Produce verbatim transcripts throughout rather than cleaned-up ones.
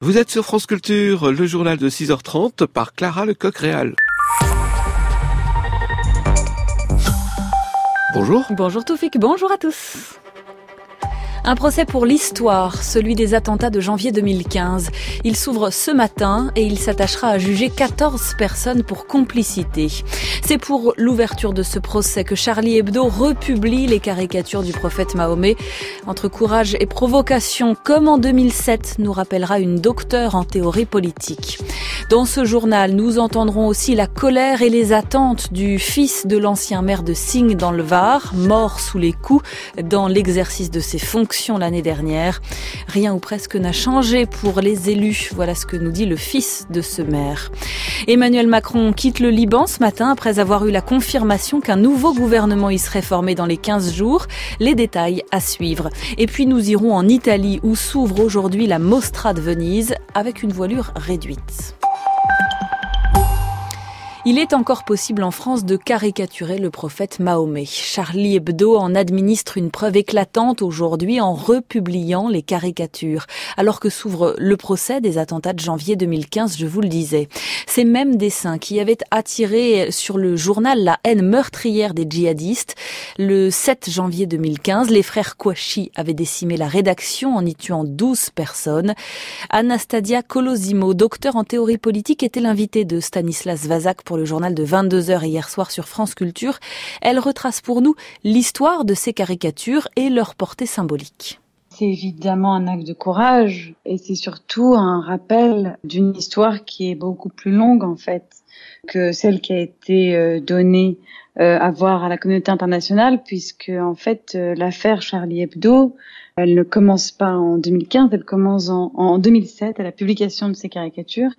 Vous êtes sur France Culture, le journal de six heures trente par Clara Lecoq-Réal. Bonjour. Bonjour Toufik, bonjour à tous. Un procès pour l'histoire, celui des attentats de janvier deux mille quinze. Il s'ouvre ce matin et il s'attachera à juger quatorze personnes pour complicité. C'est pour l'ouverture de ce procès que Charlie Hebdo republie les caricatures du prophète Mahomet. Entre courage et provocation, comme en deux mille sept, nous rappellera une docteure en théorie politique. Dans ce journal, nous entendrons aussi la colère et les attentes du fils de l'ancien maire de Signes dans le Var, mort sous les coups dans l'exercice de ses fonctions l'année dernière. Rien ou presque n'a changé pour les élus. Voilà ce que nous dit le fils de ce maire. Emmanuel Macron quitte le Liban ce matin après avoir eu la confirmation qu'un nouveau gouvernement y serait formé dans les quinze jours. Les détails à suivre. Et puis nous irons en Italie où s'ouvre aujourd'hui la Mostra de Venise avec une voilure réduite. Il est encore possible en France de caricaturer le prophète Mahomet. Charlie Hebdo en administre une preuve éclatante aujourd'hui en republiant les caricatures. Alors que s'ouvre le procès des attentats de janvier deux mille quinze, je vous le disais. Ces mêmes dessins qui avaient attiré sur le journal la haine meurtrière des djihadistes. Le sept janvier deux mille quinze, les frères Kouachi avaient décimé la rédaction en y tuant douze personnes. Anastasia Colosimo, docteur en théorie politique, était l'invitée de Stanislas Vazak pour le journal de vingt-deux heures hier soir sur France Culture. Elle retrace pour nous l'histoire de ces caricatures et leur portée symbolique. C'est évidemment un acte de courage et c'est surtout un rappel d'une histoire qui est beaucoup plus longue en fait que celle qui a été donnée à voir à la communauté internationale, puisque en fait l'affaire Charlie Hebdo, elle ne commence pas en deux mille quinze, elle commence en, en deux mille sept à la publication de ces caricatures.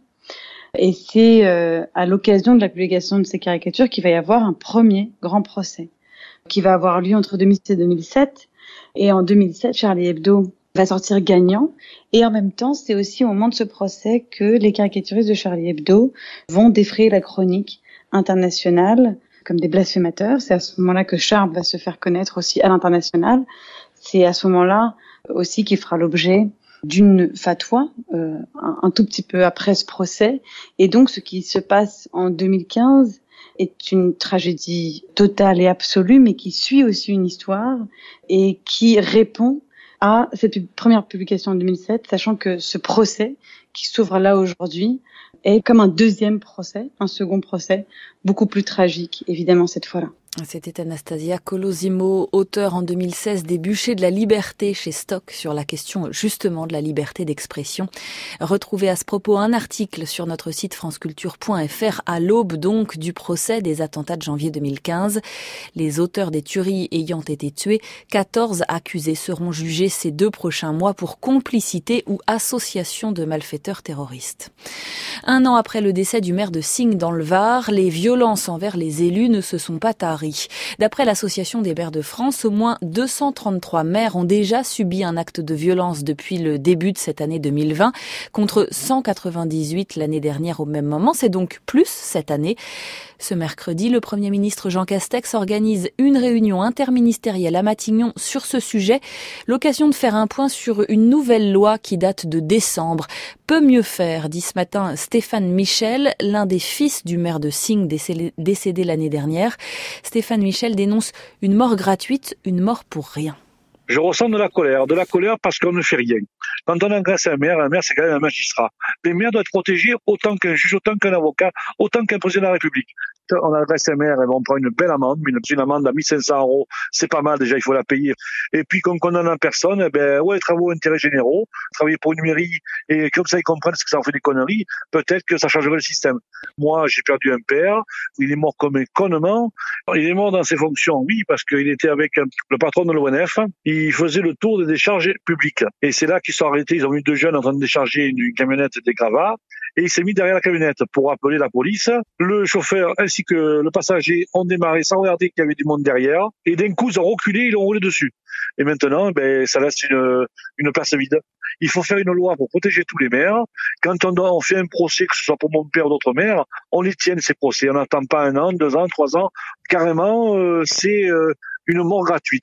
Et c'est euh, à l'occasion de la publication de ces caricatures qu'il va y avoir un premier grand procès qui va avoir lieu entre deux mille six et deux mille sept. Et en deux mille sept, Charlie Hebdo va sortir gagnant. Et en même temps, c'est aussi au moment de ce procès que les caricaturistes de Charlie Hebdo vont défrayer la chronique internationale comme des blasphémateurs. C'est à ce moment-là que Charles va se faire connaître aussi à l'international. C'est à ce moment-là aussi qu'il fera l'objet d'une fatwa, euh, un, un tout petit peu après ce procès. Et donc, ce qui se passe en deux mille quinze est une tragédie totale et absolue, mais qui suit aussi une histoire et qui répond à cette première publication en deux mille sept, sachant que ce procès qui s'ouvre là aujourd'hui est comme un deuxième procès, un second procès, beaucoup plus tragique, évidemment, cette fois-là. C'était Anastasia Colosimo, auteure en deux mille seize des Bûchers de la liberté chez Stock sur la question justement de la liberté d'expression. Retrouvez à ce propos un article sur notre site franceculture point f r à l'aube donc du procès des attentats de janvier deux mille quinze. Les auteurs des tueries ayant été tués, quatorze accusés seront jugés ces deux prochains mois pour complicité ou association de malfaiteurs terroristes. Un an après le décès du maire de Signes dans le Var, les violences envers les élus ne se sont pas taries. D'après l'Association des maires de France, au moins deux cent trente-trois maires ont déjà subi un acte de violence depuis le début de cette année deux mille vingt, contre cent quatre-vingt-dix-huit l'année dernière au même moment. C'est donc plus cette année. Ce mercredi, le Premier ministre Jean Castex organise une réunion interministérielle à Matignon sur ce sujet. L'occasion de faire un point sur une nouvelle loi qui date de décembre. Peut mieux faire, dit ce matin Stéphane Michel, l'un des fils du maire de Signes décédé l'année dernière. Stéphane Michel dénonce une mort gratuite, une mort pour rien. Je ressens de la colère, de la colère parce qu'on ne fait rien. Quand on agresse un maire, un maire c'est quand même un magistrat. Les maires doivent être protégés autant qu'un juge, autant qu'un avocat, autant qu'un président de la République. On agresse un maire et on prend une belle amende, une, une amende à mille cinq cents euros, c'est pas mal déjà, il faut la payer. Et puis qu'on condamne en personne, eh ben ouais, travaux d'intérêt généraux, travailler pour une mairie, et comme ça ils comprennent ce que ça en fait des conneries, peut-être que ça changerait le système. Moi, j'ai perdu un père, il est mort comme un connement, il est mort dans ses fonctions, oui, parce qu'il était avec le patron de l'O N F, il faisait le tour des décharges publiques. Et c'est là qu'ils sont arrêtés, ils ont vu deux jeunes en train de décharger une camionnette des gravats, et il s'est mis derrière la camionnette pour appeler la police. Le chauffeur ainsi que le passager ont démarré sans regarder qu'il y avait du monde derrière, et d'un coup ils ont reculé, ils ont roulé dessus. Et maintenant, ben, ça laisse une, une place vide. Il faut faire une loi pour protéger tous les maires. Quand on, doit, on fait un procès, que ce soit pour mon père ou d'autres maires, on les tienne ces procès. On n'attend pas un an, deux ans, trois ans. Carrément, euh, c'est euh, une mort gratuite.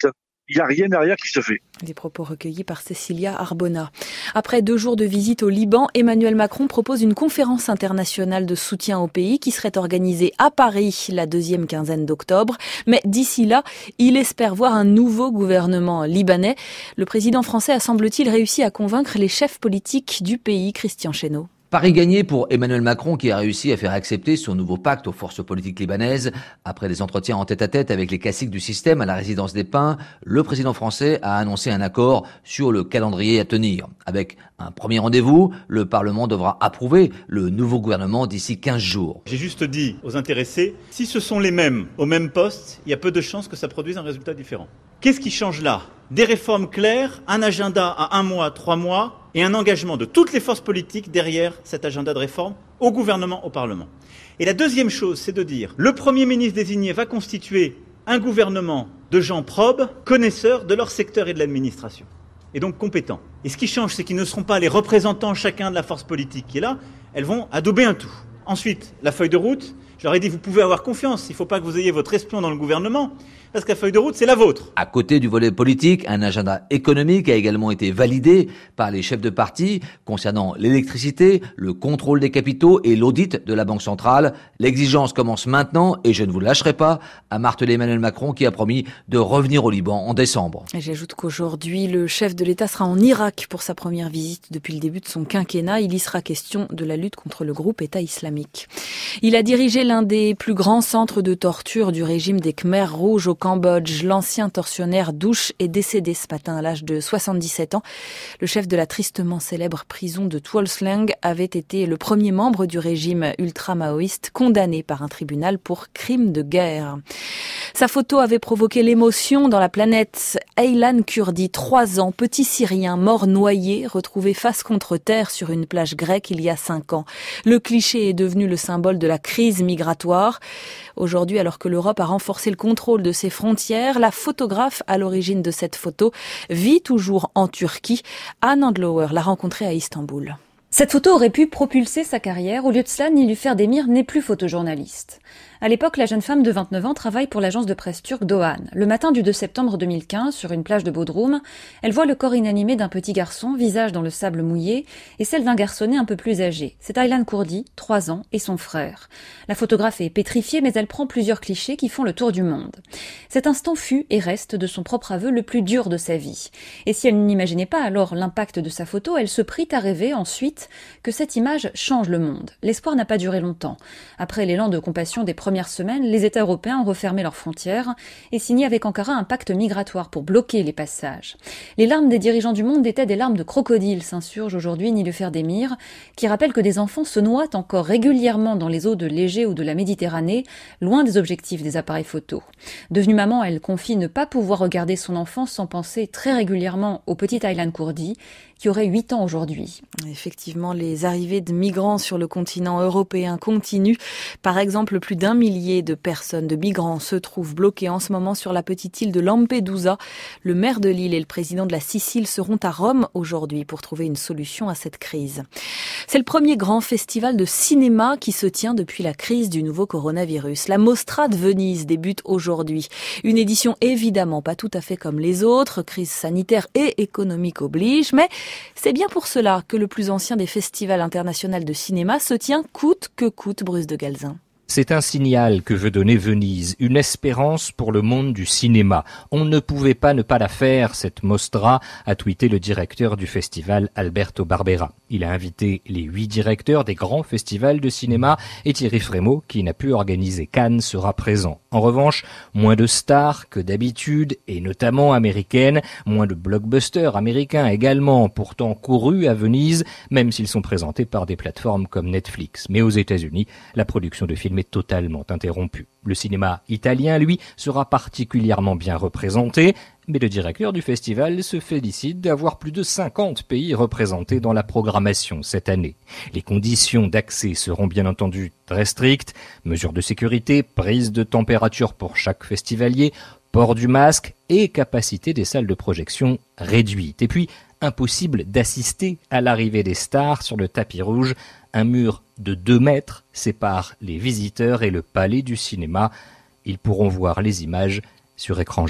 il n'y a rien derrière qui se fait. Des propos recueillis par Cécilia Arbona. Après deux jours de visite au Liban, Emmanuel Macron propose une conférence internationale de soutien au pays qui serait organisée à Paris la deuxième quinzaine d'octobre. Mais d'ici là, il espère voir un nouveau gouvernement libanais. Le président français a, semble-t-il, réussi à convaincre les chefs politiques du pays. Christian Chesneau. Pari gagné pour Emmanuel Macron qui a réussi à faire accepter son nouveau pacte aux forces politiques libanaises. Après des entretiens en tête-à-tête avec les classiques du système à la résidence des Pins, le président français a annoncé un accord sur le calendrier à tenir. Avec un premier rendez-vous, le Parlement devra approuver le nouveau gouvernement d'ici quinze jours. J'ai juste dit aux intéressés, si ce sont les mêmes au même poste, il y a peu de chances que ça produise un résultat différent. Qu'est-ce qui change là ? Des réformes claires, un agenda à un mois, trois mois, et un engagement de toutes les forces politiques derrière cet agenda de réforme, au gouvernement, au Parlement. Et la deuxième chose, c'est de dire, le Premier ministre désigné va constituer un gouvernement de gens probes, connaisseurs de leur secteur et de l'administration, et donc compétents. Et ce qui change, c'est qu'ils ne seront pas les représentants chacun de la force politique qui est là, elles vont adouber un tout. Ensuite, la feuille de route, je leur ai dit, vous pouvez avoir confiance, il ne faut pas que vous ayez votre espion dans le gouvernement, parce que la feuille de route, c'est la vôtre. À côté du volet politique, un agenda économique a également été validé par les chefs de parti concernant l'électricité, le contrôle des capitaux et l'audit de la Banque centrale. L'exigence commence maintenant et je ne vous lâcherai pas, a martelé Emmanuel Macron qui a promis de revenir au Liban en décembre. Et j'ajoute qu'aujourd'hui, le chef de l'État sera en Irak pour sa première visite depuis le début de son quinquennat. Il y sera question de la lutte contre le groupe État islamique. Il a dirigé l'un des plus grands centres de torture du régime des Khmers rouges au Cambodge. L'ancien tortionnaire Douche est décédé ce matin à l'âge de soixante-dix-sept ans. Le chef de la tristement célèbre prison de Tuol Sleng avait été le premier membre du régime ultra-maoïste condamné par un tribunal pour crime de guerre. Sa photo avait provoqué l'émotion dans la planète. Aylan Kurdi, trois ans, petit Syrien, mort noyé, retrouvé face contre terre sur une plage grecque il y a cinq ans. Le cliché est devenu le symbole de la crise migratoire. Aujourd'hui, alors que l'Europe a renforcé le contrôle de ses frontières, la photographe à l'origine de cette photo vit toujours en Turquie. Anne Andlauer l'a rencontrée à Istanbul. Cette photo aurait pu propulser sa carrière. Au lieu de cela, Nilüfer Demir n'est plus photojournaliste. À l'époque, la jeune femme de vingt-neuf ans travaille pour l'agence de presse turque Doğan. Le matin du deux septembre deux mille quinze, sur une plage de Bodrum, elle voit le corps inanimé d'un petit garçon, visage dans le sable mouillé, et celle d'un garçonnet un peu plus âgé. C'est Aylan Kurdi, trois ans, et son frère. La photographe est pétrifiée, mais elle prend plusieurs clichés qui font le tour du monde. Cet instant fut et reste, de son propre aveu, le plus dur de sa vie. Et si elle n'imaginait pas alors l'impact de sa photo, elle se prit à rêver ensuite que cette image change le monde. L'espoir n'a pas duré longtemps. Après l'élan de compassion des premières semaines, les États européens ont refermé leurs frontières et signé avec Ankara un pacte migratoire pour bloquer les passages. Les larmes des dirigeants du monde étaient des larmes de crocodile, s'insurge aujourd'hui Nilüfer Demir, qui rappelle que des enfants se noient encore régulièrement dans les eaux de l'Égée ou de la Méditerranée, loin des objectifs des appareils photo. Devenue maman, elle confie ne pas pouvoir regarder son enfant sans penser très régulièrement au petit Aylan Kurdi, qui aurait huit ans aujourd'hui. Effectivement, les arrivées de migrants sur le continent européen continuent. Par exemple, plus d'un millier de personnes, de migrants, se trouvent bloqués en ce moment sur la petite île de Lampedusa. Le maire de l'île et le président de la Sicile seront à Rome aujourd'hui pour trouver une solution à cette crise. C'est le premier grand festival de cinéma qui se tient depuis la crise du nouveau coronavirus. La Mostra de Venise débute aujourd'hui. Une édition évidemment pas tout à fait comme les autres, crise sanitaire et économique oblige, mais c'est bien pour cela que le plus ancien des festivals internationaux de cinéma se tient coûte que coûte, Bruce de Galzin. C'est un signal que veut donner Venise, une espérance pour le monde du cinéma. On ne pouvait pas ne pas la faire, cette Mostra, a tweeté le directeur du festival Alberto Barbera. Il a invité les huit directeurs des grands festivals de cinéma et Thierry Frémaux, qui n'a pu organiser Cannes, sera présent. En revanche, moins de stars que d'habitude, et notamment américaines, moins de blockbusters américains également, pourtant courus à Venise, même s'ils sont présentés par des plateformes comme Netflix. Mais aux États-Unis, la production de films est totalement interrompue. Le cinéma italien, lui, sera particulièrement bien représenté, mais le directeur du festival se félicite d'avoir plus de cinquante pays représentés dans la programmation cette année. Les conditions d'accès seront bien entendu très strictes, mesures de sécurité, prise de température pour chaque festivalier, port du masque et capacité des salles de projection réduite. Et puis, impossible d'assister à l'arrivée des stars sur le tapis rouge. Un mur de deux mètres sépare les visiteurs et le palais du cinéma. Ils pourront voir les images sur écran géant.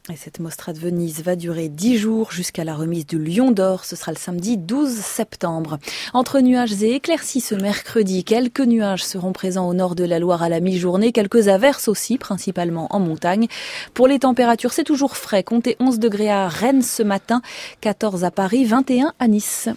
Et cette Mostra de Venise va durer dix jours jusqu'à la remise du Lion d'Or. Ce sera le samedi douze septembre. Entre nuages et éclaircies ce mercredi, quelques nuages seront présents au nord de la Loire à la mi-journée. Quelques averses aussi, principalement en montagne. Pour les températures, c'est toujours frais. Comptez onze degrés à Rennes ce matin, quatorze à Paris, vingt et un à Nice.